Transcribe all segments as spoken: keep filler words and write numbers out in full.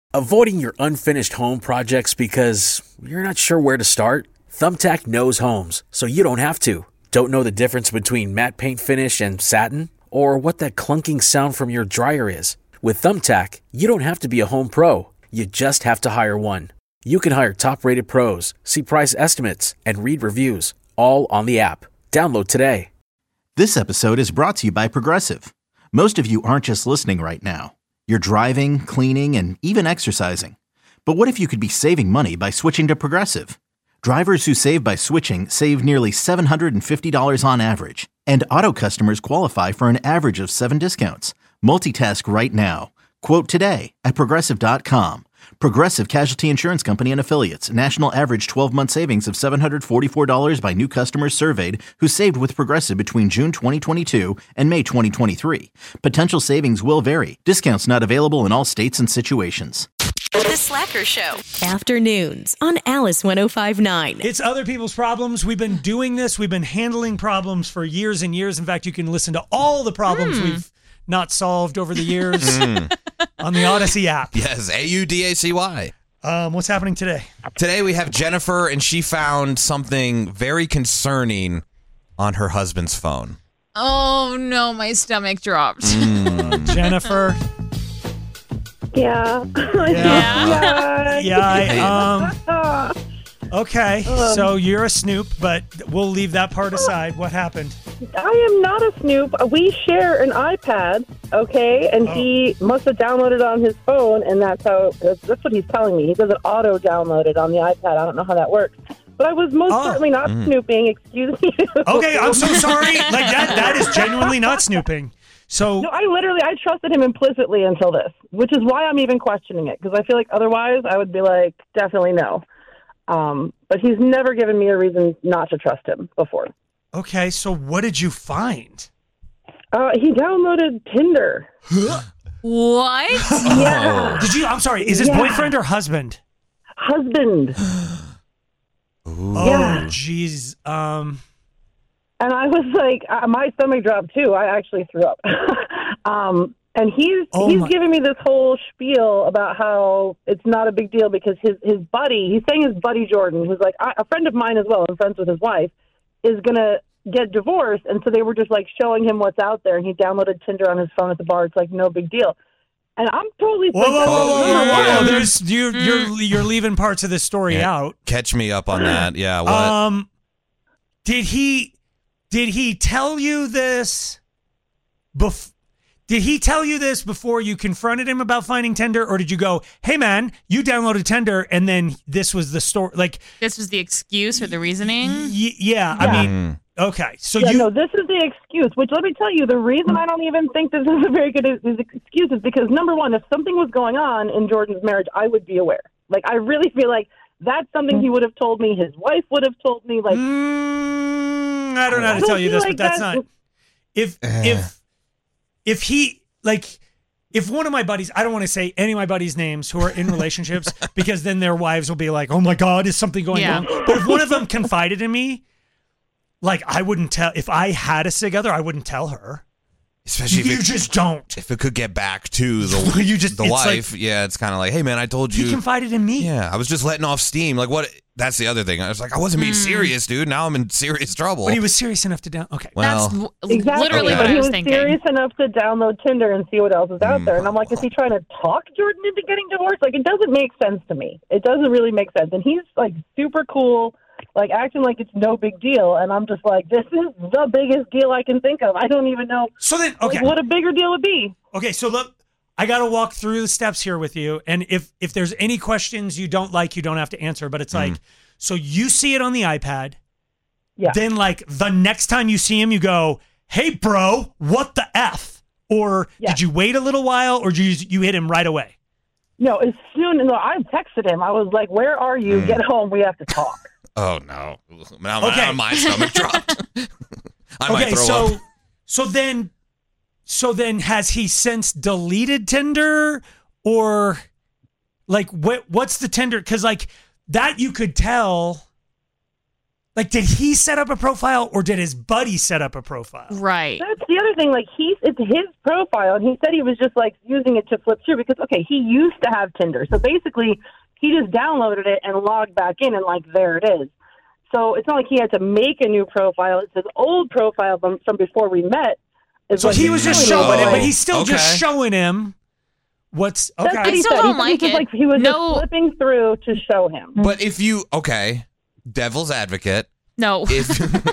Avoiding your unfinished home projects because you're not sure where to start? Thumbtack knows homes, so you don't have to. Don't know the difference between matte paint finish and satin? Or what that clunking sound from your dryer is? With Thumbtack, you don't have to be a home pro. You just have to hire one. You can hire top-rated pros, see price estimates, and read reviews, all on the app. Download today. This episode is brought to you by Progressive. Most of you aren't just listening right now. You're driving, cleaning, and even exercising. But what if you could be saving money by switching to Progressive? Drivers who save by switching save nearly seven hundred fifty dollars on average. And auto customers qualify for an average of seven discounts. Multitask right now. Quote today at Progressive dot com. Progressive Casualty Insurance Company and Affiliates. National average twelve-month savings of seven hundred forty-four dollars by new customers surveyed who saved with Progressive between June twenty twenty-two and May twenty twenty-three. Potential savings will vary. Discounts not available in all states and situations. The Slacker Show. Afternoons on Alice one oh five point nine. It's other people's problems. We've been doing this. We've been handling problems for years and years. In fact, you can listen to all the problems mm. we've not solved over the years mm. on the Odyssey app. Yes, A U D A C Y. Um, what's happening today? Today we have Jennifer, and she found something very concerning on her husband's phone. Oh, no, my stomach dropped. Mm. Jennifer. Yeah. Yeah. Yeah. yeah I, um, okay, um, so you're a snoop, but we'll leave that part aside. What happened? I am not a snoop. We share an iPad, okay, and oh. he must have downloaded it on his phone, and that's how. That's, that's what he's telling me. He does it auto-downloaded on the iPad. I don't know how that works. But I was most oh. certainly not mm. snooping. Excuse me. Okay, I'm so sorry. Like that. That is genuinely not snooping. So no, I literally I trusted him implicitly until this, which is why I'm even questioning it, because I feel like otherwise I would be like definitely no. Um, but he's never given me a reason not to trust him before. Okay, so what did you find? Uh, he downloaded Tinder. What? Yeah. Did you? I'm sorry. Is this yeah. boyfriend or husband? Husband. Oh, yeah. Jeez. Um. And I was like, uh, my stomach dropped too. I actually threw up. um, and he's oh he's my. giving me this whole spiel about how it's not a big deal because his, his buddy, he's saying his buddy Jordan, who's like I, a friend of mine as well, I'm friends with his wife, is going to get divorced. And so they were just like showing him what's out there. And he downloaded Tinder on his phone at the bar. It's like no big deal. And I'm totally whoa, whoa, whoa, whoa, whoa, yeah. whoa. There's you, Mm. you're you're leaving parts of this story yeah. out. Catch me up on that. Yeah. What? Um, did he did he tell you this? Bef- did he tell you this before you confronted him about finding Tinder, or did you go, "Hey, man, you downloaded Tinder," and then this was the story? Like this was the excuse or the reasoning? Y- yeah, yeah, I mean, okay. So yeah, you no, this is the excuse. Which let me tell you, the reason I don't even think this is a very good excuse is because number one, if something was going on in Jordan's marriage, I would be aware. Like I really feel like that's something he would have told me. His wife would have told me. Like mm, I don't know how to I tell you this, like but that's that. not. If if if he like. If one of my buddies, I don't want to say any of my buddies' names who are in relationships because then their wives will be like, oh my God, is something going yeah. on? But if one of them confided in me, like I wouldn't tell, if I had us together, I wouldn't tell her. Especially you if it, just don't. If it could get back to the, you just, the it's wife, like, yeah, it's kind of like, hey man, I told you. He confided in me. Yeah, I was just letting off steam. Like what? That's the other thing. I was like, I wasn't being Mm. serious, dude. Now I'm in serious trouble. But he was serious enough to down. Okay. Well, That's w- exactly. literally okay. what But I he was was thinking. serious enough to download Tinder and see what else is out Mm. there. And I'm like, is he trying to talk Jordan into getting divorced? Like, it doesn't make sense to me. It doesn't really make sense. And he's like super cool, like acting like it's no big deal. And I'm just like, this is the biggest deal I can think of. I don't even know So then, okay. like, what a bigger deal would be. Okay, so look, I got to walk through the steps here with you. And if if there's any questions you don't like, you don't have to answer. But it's Mm. like, so you see it on the iPad. Yeah. Then, like, the next time you see him, you go, hey, bro, what the F? Or Yeah. did you wait a little while, or did you, you hit him right away? No, as soon no, I texted him. I was like, where are you? Mm. Get home. We have to talk. oh no, now Okay. my, my stomach dropped. I might Okay, throw so up. so then so then has he since deleted Tinder, or like what what's the Tinder? Because like that you could tell. Like, did he set up a profile or did his buddy set up a profile? Right. That's the other thing. Like, he's it's his profile, and he said he was just like using it to flip through because okay, he used to have Tinder, so basically he just downloaded it and logged back in, and like there it is. So it's not like he had to make a new profile. It's his old profile from, from before we met. Is So what he he's was just doing. showing it, Oh, but he's still okay. just showing him what's okay. That's what I he still said. don't he, like he was it. Like, he was No. just flipping through to show him. But if you okay, devil's advocate. No. If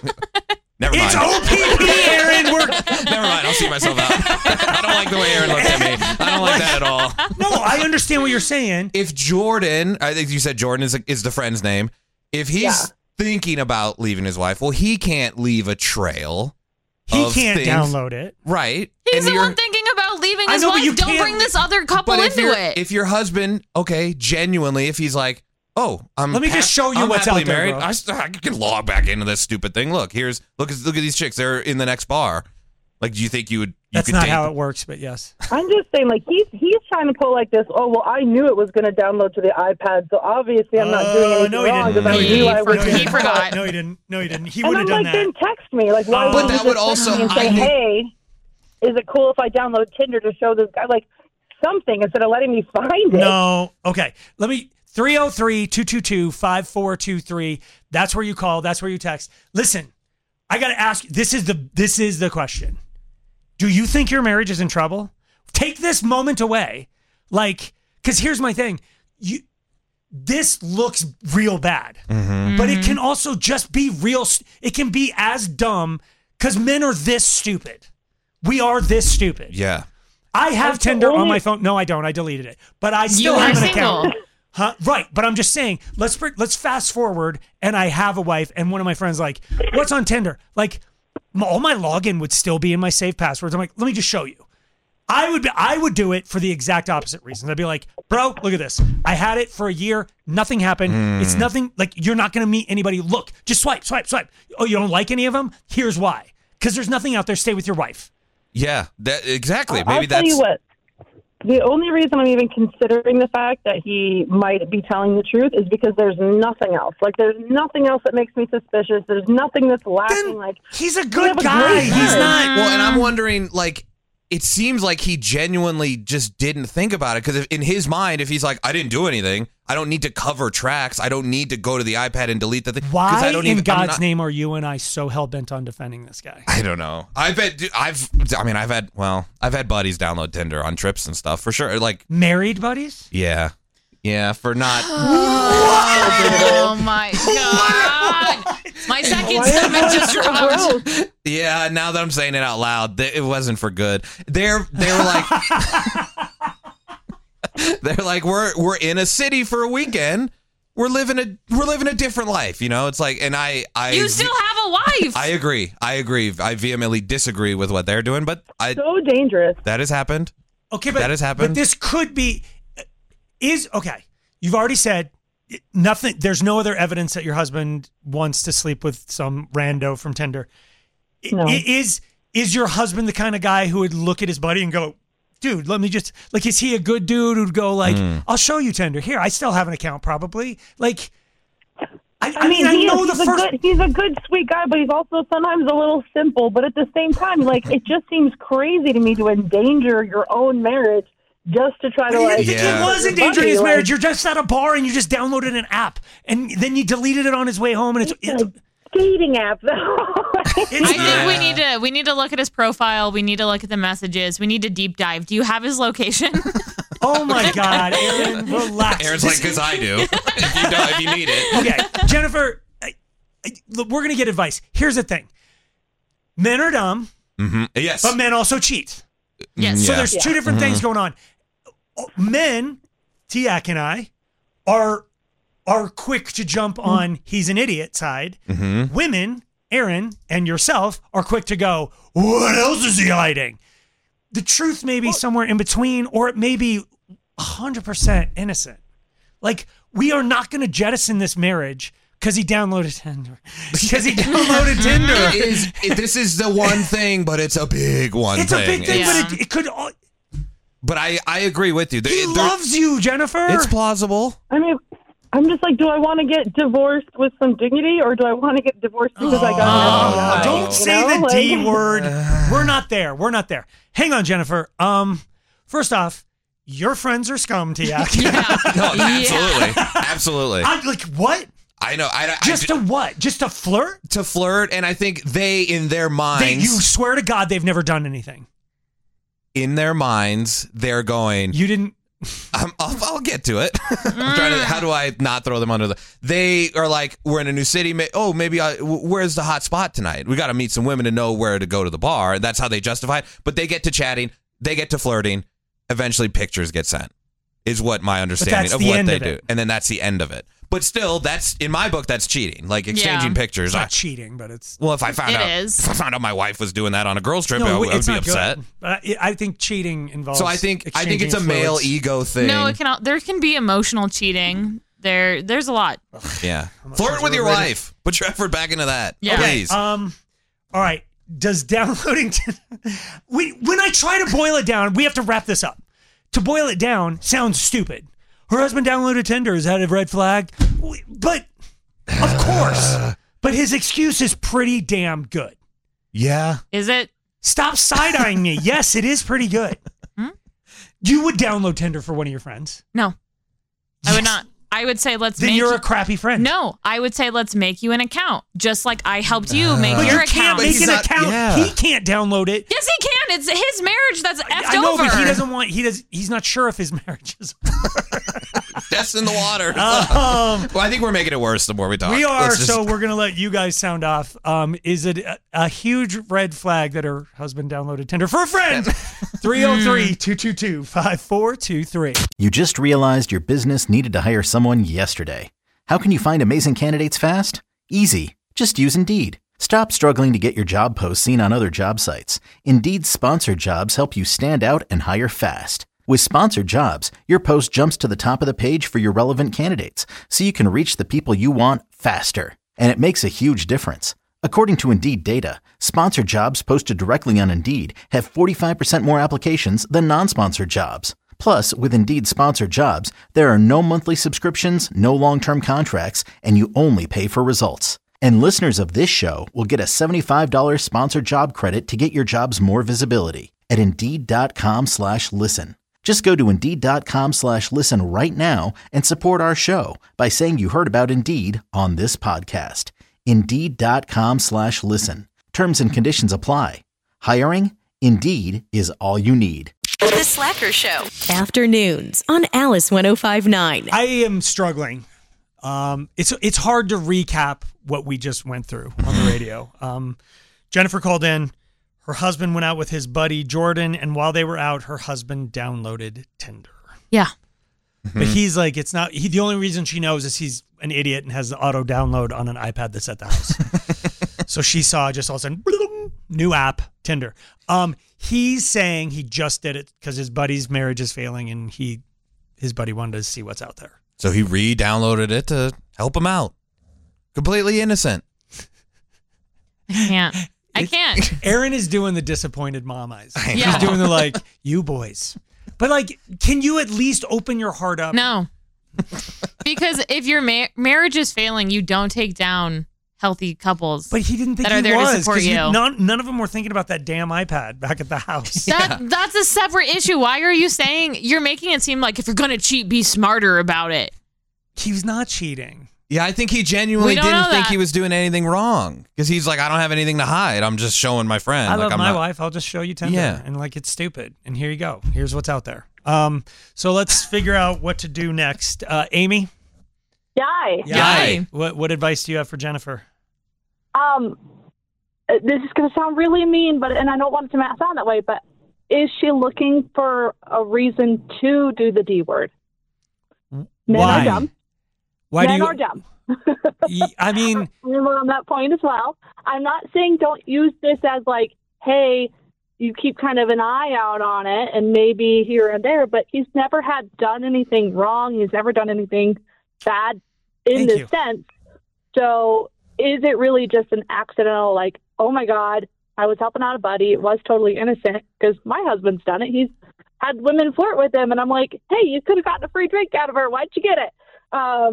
never mind. It's O P P, Aaron. We're Never mind. I'll see myself out. I don't like the way Aaron looked at me. I don't like that at all. no, I understand what you're saying. If Jordan, I think you said Jordan is is the friend's name. If he's Yeah. thinking about leaving his wife, well, he can't leave a trail. He of can't things. download it. Right. He's And the you're- one thinking about leaving I his know, but you wife. Don't can't- bring this other couple But if into you're- it. if your husband, okay, genuinely, if he's like, oh, I'm Let me just show you I'm what's happily out there, married. bro. I, st- I can log back into this stupid thing. Look, here's look at look at these chicks. They're in the next bar. Like, do you think you would? You That's could not date how them? it works, but yes. I'm just saying, like he's he's trying to pull like this. Oh well, I knew it was going to download to the iPad, so obviously I'm not Oh, doing anything no, he wrong didn't. because I He knew I for- was. he gonna- forgot. No, he didn't. No, he didn't. He And would I'm have done like, that. then text me. Like, why Oh. would But you that would just text also- me and say, I think- hey, is it cool if I download Tinder to show this guy like something instead of letting me find it? No. Okay. Let me three oh three, two two two, five four two three. That's where you call. That's where you text. Listen, I got to ask you, this is the this is the question. Do you think your marriage is in trouble? Take this moment away. Like, cuz here's my thing. You this looks real bad. But it can also just be real st- it can be as dumb cuz men are this stupid. We are this stupid. Yeah. I have That's the Tinder on only- my phone. No, I don't. I deleted it. But I still You are have an single. account. Huh? Right. But I'm just saying, let's br- let's fast forward and I have a wife and one of my friends like, what's on Tinder? Like m- all my login would still be in my saved passwords. I'm like, let me just show you. I would be, I would do it for the exact opposite reason. I'd be like, bro, look at this. I had it for a year. Nothing happened. It's nothing like you're not going to meet anybody. Look, just swipe, swipe, swipe. Oh, you don't like any of them? Here's why. Because there's nothing out there. Stay with your wife. Yeah. That exactly. I'll Maybe tell that's. you what. The only reason I'm even considering the fact that he might be telling the truth is because there's nothing else. Like, there's nothing else that makes me suspicious. There's nothing that's lacking. Then like, he's a we good have a guy. great He's marriage. not. Well, and I'm wondering, like, it seems like he genuinely just didn't think about it because in his mind, if he's like, I didn't do anything, I don't need to cover tracks, I don't need to go to the iPad and delete the thing. 'cause Why I don't in even, I'm God's not- name are you and I so hell bent on defending this guy? I don't know. I bet dude, I've. I mean, I've had. Well, I've had buddies download Tinder on trips and stuff for sure. Like, Married buddies? yeah, yeah, for not. Oh my god! My second Why is stomach it just so dropped. gross? Yeah, now that I'm saying it out loud, th- it wasn't for good. They're they were like, they're like, we're we're in a city for a weekend. We're living a we're living a different life, you know. It's like, and I I You still have a wife. I agree. I agree. I vehemently disagree with what they're doing, but I So dangerous. that has happened. Okay, but That has happened. But this could be is okay. You've already said nothing. There's no other evidence that your husband wants to sleep with some rando from Tinder. I- No. i- Is is your husband the kind of guy who would look at his buddy and go, dude, let me just like, is he a good dude who'd go like, Hmm. I'll show you Tinder. Here, I still have an account probably. Like, I, I, I mean, mean, I he know is, the he's first. A good, he's a good, sweet guy, but he's also sometimes a little simple. But at the same time, like, it just seems crazy to me to endanger your own marriage just to try to, like... If Yeah. it was your endangering buddy, his like, marriage, you're just at a bar and you just downloaded an app and then you deleted it on his way home and it's, It's it's a dating app, though. It's I not- think we need to we need to look at his profile. We need to look at the messages. We need to deep dive. Do you have his location? Oh my God, Aaron, relax. Aaron's like, because I do. if you don't, if you need it. Okay, Jennifer, I, I, look, we're gonna get advice. Here's the thing: men are dumb, Mm-hmm. Yes. but men also cheat. Yes. So Yeah. there's two different things going on. Men, Tiak and I, are are quick to jump on he's an idiot side. Mm-hmm. Women, Aaron and yourself, are quick to go, what else is he hiding? The truth may be somewhere in between, or it may be one hundred percent innocent. Like, we are not going to jettison this marriage because he downloaded Tinder. Because he downloaded Tinder. It is, it, this is the one thing, but it's a big one It's thing. a big thing, Yeah. but it, it could. all- But I, I agree with you. There- He there- loves you, Jennifer. It's plausible. I mean, I'm just like, do I want to get divorced with some dignity, or do I want to get divorced because I got Oh, an S T I? don't You say know? the Like- D word. We're not there. We're not there. Hang on, Jennifer. Um, first off, your friends are scum, Tiak. Yeah. No, absolutely, absolutely. I'm like, what? I know. I, I Just I, to what? Just to flirt? to flirt, and I think they, in their minds, They, you swear to God they've never done anything. in their minds, they're going. You didn't. I'm, I'll, I'll get to it. I'm trying to. How do I not throw them under the? They are like, we're in a new city. May, oh, maybe I, where's the hot spot tonight? We got to meet some women to know where to go to the bar. And that's how they justify it. But they get to chatting. They get to flirting. Eventually, pictures get sent. Is what my understanding that's of the what end they of do, it. and then that's the end of it. But still, that's in my book. That's cheating. Like exchanging Yeah. pictures. It's I, not cheating, but it's. well, if I found It out, is. if I found out my wife was doing that on a girls trip, I, No, would- I would it's be not upset. good. But I, I think cheating involves. So I think I think exchanging it's a male fluids. ego thing. No, it can. al- There can be emotional cheating. There, there's a lot. Yeah, much flirt is with your overrated? wife. Put your effort back into that. Yeah. Please. Um, all right. Does downloading? T- we when I try to boil it down, we have to wrap this up. To boil it down sounds stupid. Her husband downloaded Tinder. Is that a red flag? We- But of course. But his excuse is pretty damn good. yeah. Is it? Stop side eyeing me. Yes, it is pretty good. Hmm? You would download Tinder for one of your friends. No, I would Yes. not. I would say let's Then make you're you- a crappy friend. No, I would say let's make you an account, just like I helped you make But your you can't account. make he's an not- account. yeah. He can't download it. Yes, he can. It's his marriage that's effed I know, over. but he doesn't want. He does. He's not sure if his marriage is. That's in the water. Um, well, I think we're making it worse the more we talk. we are. Let's just- So we're gonna let you guys sound off. Um, is it a, a huge red flag that her husband downloaded Tinder for a friend? three oh three, two two two, five four two three. You just realized your business needed to hire someone yesterday. How can you find amazing candidates fast? Easy. Just use Indeed. Stop struggling to get your job posts seen on other job sites. Indeed's sponsored jobs help you stand out and hire fast. With sponsored jobs, your post jumps to the top of the page for your relevant candidates, so you can reach the people you want faster. And it makes a huge difference. According to Indeed data, sponsored jobs posted directly on Indeed have forty-five percent more applications than non-sponsored jobs. Plus, with Indeed sponsored jobs, there are no monthly subscriptions, no long-term contracts, and you only pay for results. And listeners of this show will get a seventy-five dollars sponsored job credit to get your jobs more visibility at Indeed.com slash listen. Just go to Indeed.com slash listen right now and support our show by saying you heard about Indeed on this podcast. Indeed.com slash listen. Terms and conditions apply. Hiring? Indeed is all you need. The Slacker Show. Afternoons on Alice one oh five point nine. I am struggling. Um, it's it's hard to recap what we just went through on the radio. Um, Jennifer called in. Her husband went out with his buddy Jordan, and while they were out, her husband downloaded Tinder. Yeah. But he's like, it's not. He the only reason she knows is he's an idiot and has the auto download on an iPad that's at the house. So she saw just all of a sudden, bloom, new app, Tinder. Um, he's saying he just did it because his buddy's marriage is failing, and he his buddy wanted to see what's out there. So he re-downloaded it to help him out. Completely innocent. I can't. I can't. Aaron is doing the disappointed mom eyes. I She's know. doing the like, you boys. But like, can you at least open your heart up? No. Because if your ma- marriage is failing, you don't take down healthy couples. But he didn't think that are he there to was. support 'cause he- you. None, none of them were thinking about that damn iPad back at the house. That that's a separate issue. Why are you saying you're making it seem like if you're gonna cheat, be smarter about it? He was not cheating. Yeah, I think he genuinely We don't didn't know think that. he was doing anything wrong because he's like, I don't have anything to hide. I'm just showing my friend. I like, love I'm my not- wife. I'll just show you Tinder. Yeah. And like, it's stupid. And here you go. Here's what's out there. Um, so let's figure out what to do next. Uh, Amy? Yay. Yay. What, what advice do you have for Jennifer? Um, uh, this is going to sound really mean, but and I don't want it to ma- sound that way, but is she looking for a reason to do the D word? Men Why? are dumb. Why Men do you? are dumb. Y- I mean, Remember on that point as well. I'm not saying don't use this as like, hey, you keep kind of an eye out on it and maybe here and there, but he's never had done anything wrong. He's never done anything bad in Thank this you. sense. So is it really just an accidental, like, oh my God, I was helping out a buddy. It was totally innocent because my husband's done it. He's had women flirt with him. And I'm like, hey, you could have gotten a free drink out of her. Why'd you get it? Um,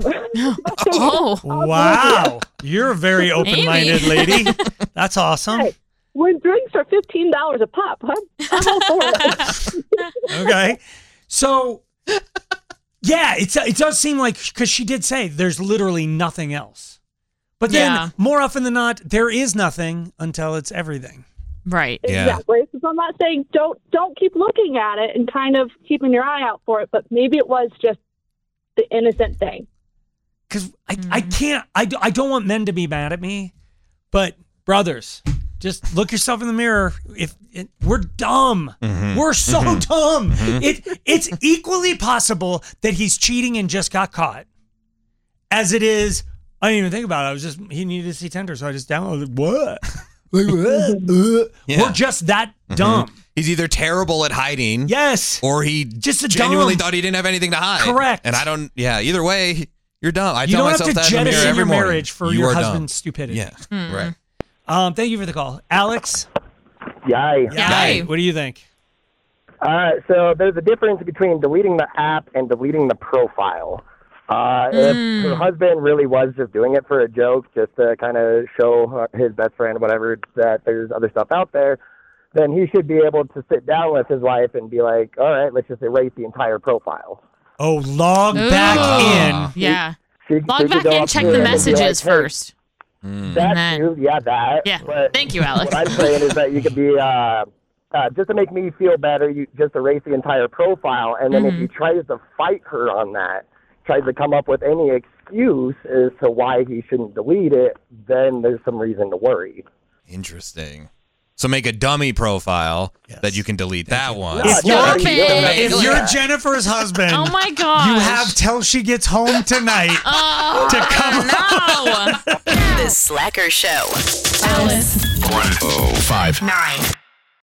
Oh, Wow. You're a very open-minded Amy. lady. That's awesome. Hey, when drinks are fifteen dollars a pop, I'm, I'm all for it. Okay. So, yeah, it's, it does seem like, because she did say there's literally nothing else. But then, Yeah. more often than not, there is nothing until it's everything. right. Yeah. Exactly. So I'm not saying don't don't keep looking at it and kind of keeping your eye out for it, but maybe it was just the innocent thing. Because I, I can't, I, I don't want men to be mad at me, but brothers, just look yourself in the mirror. If it, we're dumb, we're so dumb. It it's equally possible that he's cheating and just got caught, as it is. I didn't even think about it. I was just he needed to see Tinder, so I just downloaded. What? Like, what? Uh, Yeah. We're just that dumb. He's either terrible at hiding, Yes. or he Just a genuinely dumb. thought he didn't have anything to hide. Correct. And I don't. Yeah. Either way, you're dumb. I You tell don't myself have to that in the mirror jettison every your morning. marriage for You your are dumb. husband's stupidity. Yeah. Right. Um. Thank you for the call, Alex. Yay. Yay. What do you think? Uh, so there's a difference between deleting the app and deleting the profile. Uh, Mm. If her husband really was just doing it for a joke, just to kind of show his best friend, whatever, that there's other stuff out there, then he should be able to sit down with his wife and be like, all right, let's just erase the entire profile. Oh, log Ooh. back Uh, in. Yeah. She, Log she could back go in, up check to the him and be messages like, hey, first. That And then- too, yeah, that. Yeah. But Thank you, Alex. What I'm saying is that you could be, uh, uh, just to make me feel better, you just erase the entire profile, and then Mm-hmm. if he tries to fight her on that, tries to come up with any excuse as to why he shouldn't delete it, then there's some reason to worry. Interesting. So make a dummy profile that you can delete that one. No, If no, you're, Stop it. if you're Jennifer's husband, Oh my god. you have till she gets home tonight Oh, to come no. The Slacker Show. Alice. one oh five Nine.